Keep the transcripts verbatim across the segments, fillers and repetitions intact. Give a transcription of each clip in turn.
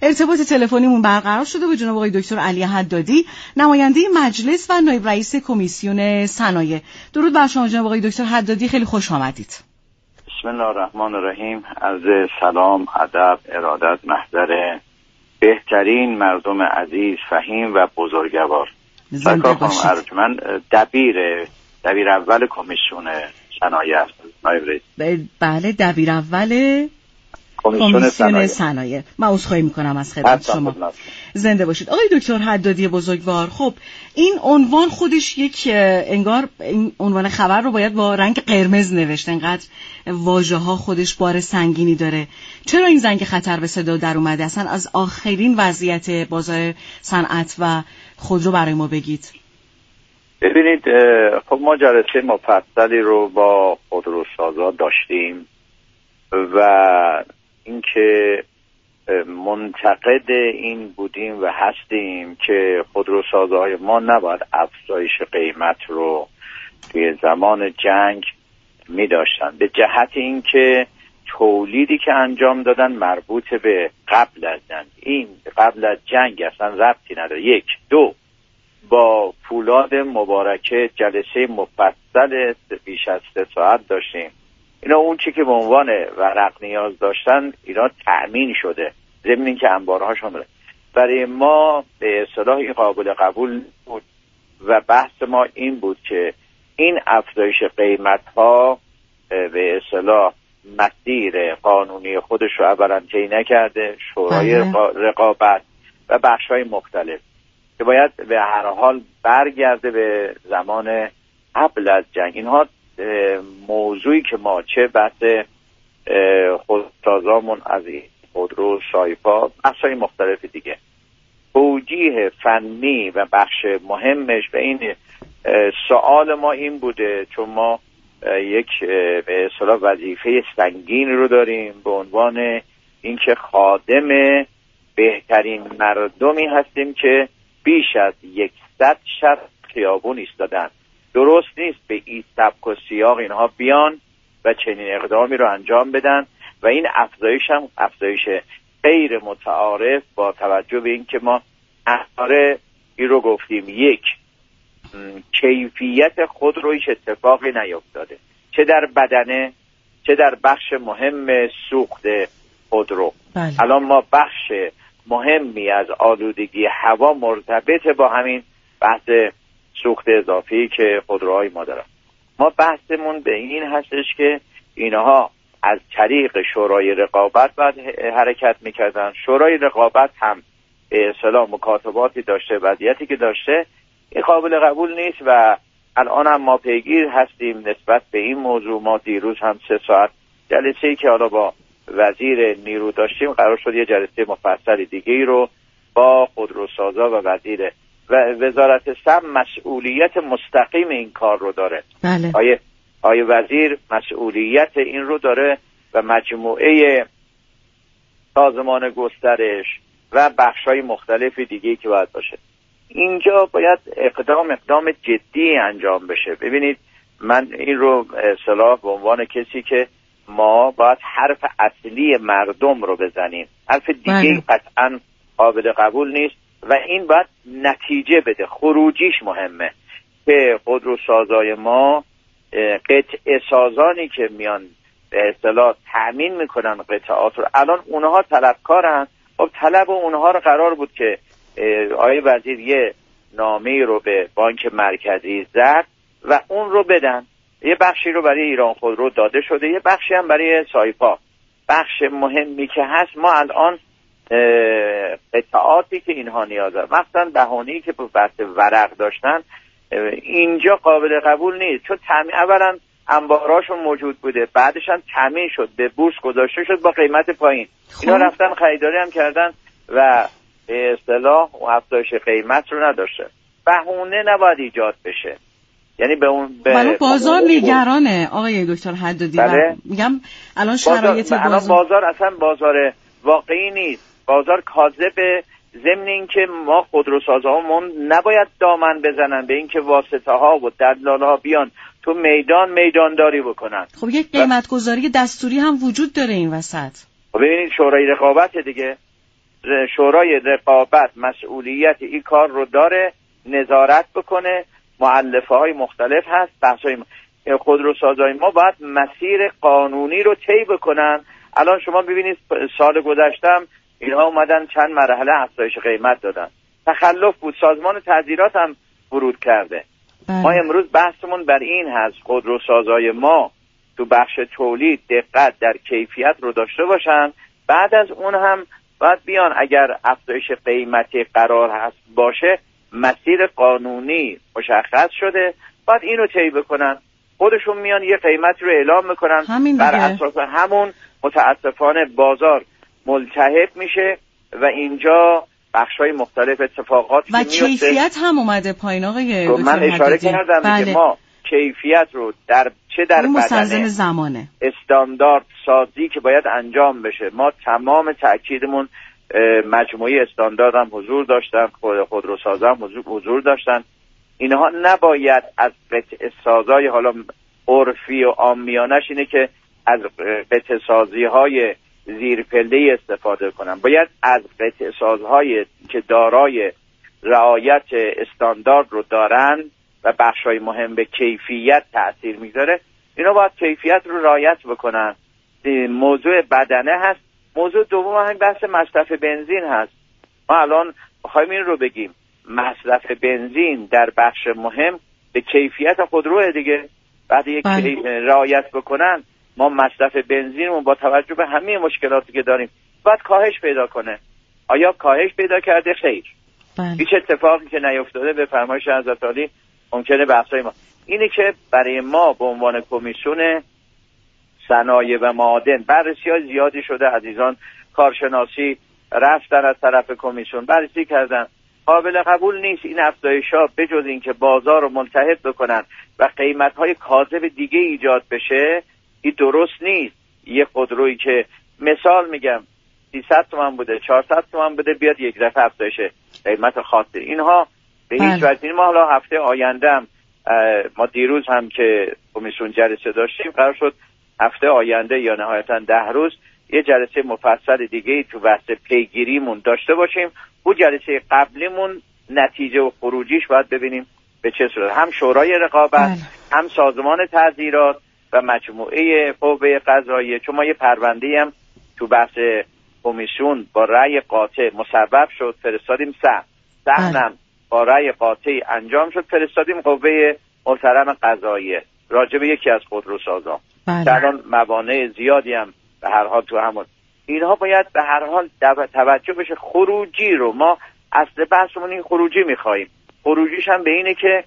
ارتباط تلفنیمون برقرار شده با جناب آقای دکتر علی حدادی، نماینده مجلس و نایب رئیس کمیسیون صنایع. درود بر شما جناب آقای دکتر حدادی، خیلی خوش آمدید. بسم الله الرحمن الرحیم. عرض سلام، ادب، ارادت محضر بهترین مردم عزیز، فهیم و بزرگوار. زنده باشید. من دبیر دبیر اول کمیسیون صنایع هستم، نایب رئیس. بله، دبیر اول کمیسیون صنایع. صنایع. من عذرخواهی میکنم از خدمت شما. زنده باشید آقای دکتر حدادی بزرگوار. خب این عنوان خودش یک انگار این عنوان خبر رو باید با رنگ قرمز نوشت، انقدر واژه ها خودش بار سنگینی داره. چرا این زنگ خطر به صدا در اومده؟ اصلا از آخرین وضعیت بازار صنعت و خودرو برای ما بگید. ببینید، خب ما جلسه مفصلی رو با خودروسازا داشتیم و اینکه منتقد این بودیم و هستیم که خودروسازهای ما نباید افزایش قیمت رو توی زمان جنگ می داشتن، به جهت اینکه تولیدی که انجام دادن مربوط به قبل از جنگ، این قبل از جنگ اصلا ربطی نداره. یک دو با فولاد مبارکه جلسه مفصل بیش از سه ساعت داشتیم. اینا اون چی که به عنوان ورق نیاز داشتن اینا تأمین شده، ضمن اینکه انبارهاشون بره. برای ما به اصطلاح قابل قبول بود و بحث ما این بود که این افزایش قیمت ها به اصطلاح مسیر قانونی خودش رو اولا طی نکرده، شورای رقابت و بخش‌های مختلف که باید به هر حال برگرده به زمان قبل از جنگ. اینها موضوعی که ما چه بحث خودسازامون از این خودرو، سایپا، بحث‌های مختلف دیگه، توجیه فنی و بخش مهمش به این سوال ما این بوده، چون ما یک به اصطلاح وظیفه سنگین رو داریم به عنوان اینکه خادم بهترین مردمی هستیم که بیش از یکصد شب خیابون ایستادن. درست نیست به این سبک و سیاق اینها بیان و چنین اقدامی رو انجام بدن و این افزایش هم افزایش غیر متعارف با توجه به اینکه ما اثر این رو گفتیم، یک کیفیت خود رو هیچ اتفاقی نیفتاده، چه در بدنه چه در بخش مهم سوخت خودرو. بله. الان ما بخش مهمی از آلودگی هوا مرتبط با همین بحث سوخت اضافی که خودروهای ما دارن. ما بحثمون به این هستش که اینها از طریق شورای رقابت باید حرکت میکردن. شورای رقابت هم به اصطلاح مکاتباتی داشته، وضعیتی که داشته این قابل قبول نیست و الان هم ما پیگیر هستیم نسبت به این موضوع. ما دیروز هم سه ساعت جلسه‌ای که حالا با وزیر نیرو داشتیم، قرار شد یه جلسه مفصل دیگه ای رو با خودروسازا و وزیر و وزارت سم مسئولیت مستقیم این کار رو داره. بله. آیه آیه وزیر مسئولیت این رو داره و مجموعه سازمان گسترش و بخش‌های مختلف دیگه‌ای که باید باشه. اینجا باید اقدام اقدام جدی انجام بشه. ببینید، من این رو اصطلاح به عنوان کسی که ما باید حرف اصلی مردم رو بزنیم، حرف دیگه قطعا قابل قبول نیست و این باید نتیجه بده. خروجیش مهمه که خودروسازای ما، قطعه سازانی که میان به اصطلاح تأمین میکنن قطعات رو، الان اونها طلبکارن. خب طلب اونها رو قرار بود که آقای وزیر یه نامه رو به بانک مرکزی زد و اون رو بدن. یه بخشی رو برای ایران خودرو داده شده، یه بخشی هم برای سایپا. بخش مهمی که هست، ما الان قطعاتی که اینها نیاز دارن، مثلا دهانی که بحث ورق داشتن، اینجا قابل قبول نیست، چون تامین اولا انباراشون موجود بوده، بعدش هم تامین شد، به بورس گذاشته شد با قیمت پایین. اینا رفتن خریداری هم کردن و به اصطلاح افزایش قیمت رو نداشته. بهونه نباید ایجاد بشه. یعنی به اون به الان بازار نگرانه آقای دکتر حدادی. بله؟ و میگم الان شرایط بازار, بازار بازار اصلا بازار واقعی نیست، بازار کاذبه. ضمن اینکه ما خودروسازامون نباید دامن بزنن به اینکه واسطه ها و دلال ها بیان تو میدان میدانداری بکنن. خب یک قیمت گذاری دستوری هم وجود داره این وسط. خب ببینید، شورای رقابت دیگه شورای رقابت مسئولیت این کار رو داره، نظارت بکنه. مؤلفه های مختلف هست، بحث های خودروسازای ما باید مسیر قانونی رو طی بکنن. الان شما ببینید سال گذشتم اینها اومدن چند مرحله افزایش قیمت دادن، تخلف بود، سازمان تعزیرات هم ورود کرده. بله. ما امروز بحثمون بر این هست خودروسازای ما تو بخش تولید دقت در کیفیت رو داشته باشن، بعد از اون هم باید بیان اگر افزایش قیمتی قرار هست باشه مسیر قانونی مشخص شده باید اینو طی بکنن. خودشون میان یه قیمتی رو اعلام میکنن، بر اساس همون متاسفانه بازار ملتهب میشه و اینجا بخشای مختلف اتفاقات و کیفیت هم اومده پایین. آقای دکتر من اشاره کردم بله. که ما کیفیت رو در چه در بدنه زمانه استاندارد سازی که باید انجام بشه، ما تمام تأکیدمون مجموعه استاندارد هم حضور داشتن، خود خودروسازا هم حضور داشتن. اینها نباید از قطع سازای حالا عرفی و عامیانش اینه که از قطع سازی های زیرپله استفاده کنن، باید از قطع سازهای که دارای رعایت استاندارد رو دارن و بخشای مهم به کیفیت تأثیر میذاره اینا باید کیفیت رو رعایت بکنن. موضوع بدنه هست. موضوع دوم همین بحث مصرف بنزین هست. ما الان می‌خوایم این رو بگیم مصرف بنزین در بخش مهم به کیفیت خودروه دیگه. بعد یک رعایت بکنن ما مصرف بنزینمون با توجه به همه مشکلاتی که داریم باید کاهش پیدا کنه. آیا کاهش پیدا کرده؟ خیر. هیچ اتفاقی که نیفتاده به فرمایش حضرت عالی ممکنه بحثای ما اینه که برای ما به عنوان کمیسیون صنایع و معادن بررسی‌های زیادی شده. عزیزان کارشناسی رفتن از طرف کمیسیون بررسی کردن، قابل قبول نیست این افزایش‌ها به جز اینکه بازار رو ملتهب بکنن و قیمت‌های کاذب دیگه ایجاد بشه. این درست نیست. یه خودرویی که مثال میگم سیصد تومان بوده چهارصد تومان بوده بیاد یک دفعه افزایش قیمت خاطر اینها به هیچ وجه. ما حالا هفته آینده هم ما دیروز هم که کمیسیون جلسه داشتیم قرار شد هفته آینده یا نهایتا ده روز یه جلسه مفصل دیگه تو بحث پیگیریمون داشته باشیم. اون جلسه قبلیمون نتیجه و خروجیش باید ببینیم به چه صورت. هم شورای رقابت هم سازمان تعزیرات و مجموعه قوه قضاییه، چون ما یه پرونده هم تو بحث کمیسیون با رأی قاطع مصوب شد فرستادیم سهم سهمم با رأی قاطع انجام شد فرستادیم قوه محترم قضاییه راجع به یکی از خودروسازا. الان موانع زیادی هم به هر حال تو همون اینها باید به هر حال توجه بشه. خروجی رو ما اصل بحثمون این خروجی میخواییم. خروجیش هم به اینه که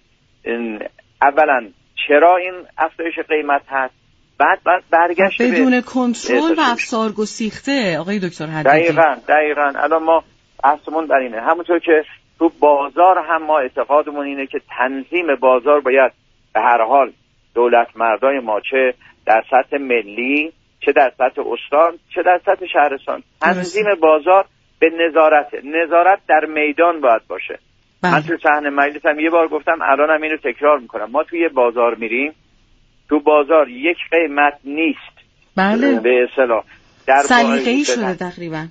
اولا چرا این افزایش قیمت هست، بعد بعد برگشت بدون کنترل و افسار گسیخته. آقای دکتر حدادی دقیقاً دقیقاً الان ما بحثمون بر اینه. همونطور که تو بازار هم ما اعتقادمون اینه که تنظیم بازار باید به هر حال دولت مردای ما چه در سطح ملی چه در سطح استان چه در سطح شهرستان تنظیم بازار به نظارت نظارت در میدان باید باشه. بله. من تو صحنه مجلس هم یه بار گفتم الان هم اینو تکرار میکنم. ما توی بازار میریم تو بازار یک قیمت نیست. بله. به اصطلاح در سلیقه‌ای شده تقریبا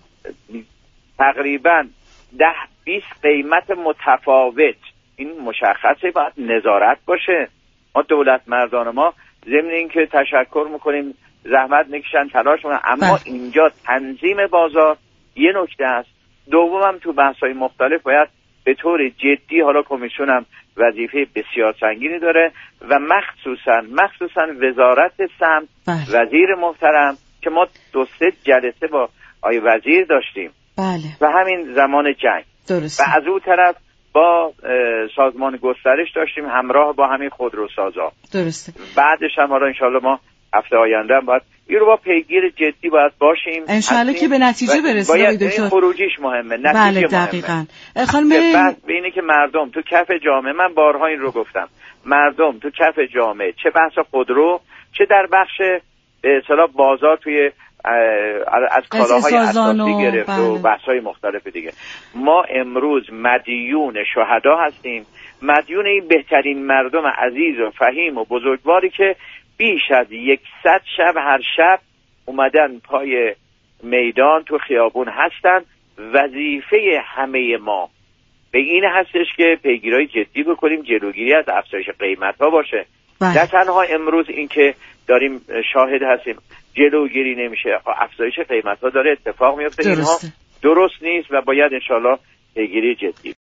تقریبا ده بیست قیمت متفاوت. این مشخصه باید نظارت باشه. ما دولت مردان ما ضمن اینکه تشکر میکنیم زحمت میکشن تلاش میکنن اما بله. اینجا تنظیم بازار یه نکته است. دومم تو بحث‌های مختلف باید به طور جدی حالا کمیسیون هم وظیفه بسیار سنگینی داره و مخصوصا مخصوصا وزارت سمت بله. وزیر محترم که ما دو سه جلسه با آقای وزیر داشتیم بله. و همین زمان جنگ درسته. و از اون طرف با سازمان گسترش داشتیم همراه با همین خودروسازا. درسته. بعدش هم حالا انشالله ما هفته آینده هم باید این رو با پیگیر جدی باید باشیم انشالله که به نتیجه برسیم. باید این خروجیش مهمه، نتیجه بله دقیقاً. خانم بعد به اینه که مردم تو کف جامعه، من بارها این رو گفتم، مردم تو کف جامعه چه بحث خودرو چه در بخش به اصطلاح بازار توی از کالاهای اساسی گرفت بله. و بحث‌های مختلف دیگه ما امروز مدیون شهدا هستیم، مدیون این بهترین مردم عزیز و فهیم و بزرگواری که بیش از یکصد شب هر شب اومدن پای میدان تو خیابون هستن وظیفه همه ما به این هستش که پیگیری جدی بکنیم، جلوگیری از افزایش قیمت‌ها باشه. بله. نه تنها امروز این که داریم شاهد هستیم جلوگیری نمیشه، افزایش قیمت‌ها داره اتفاق میفته. اینها درست نیست و باید انشالله پیگیری جدی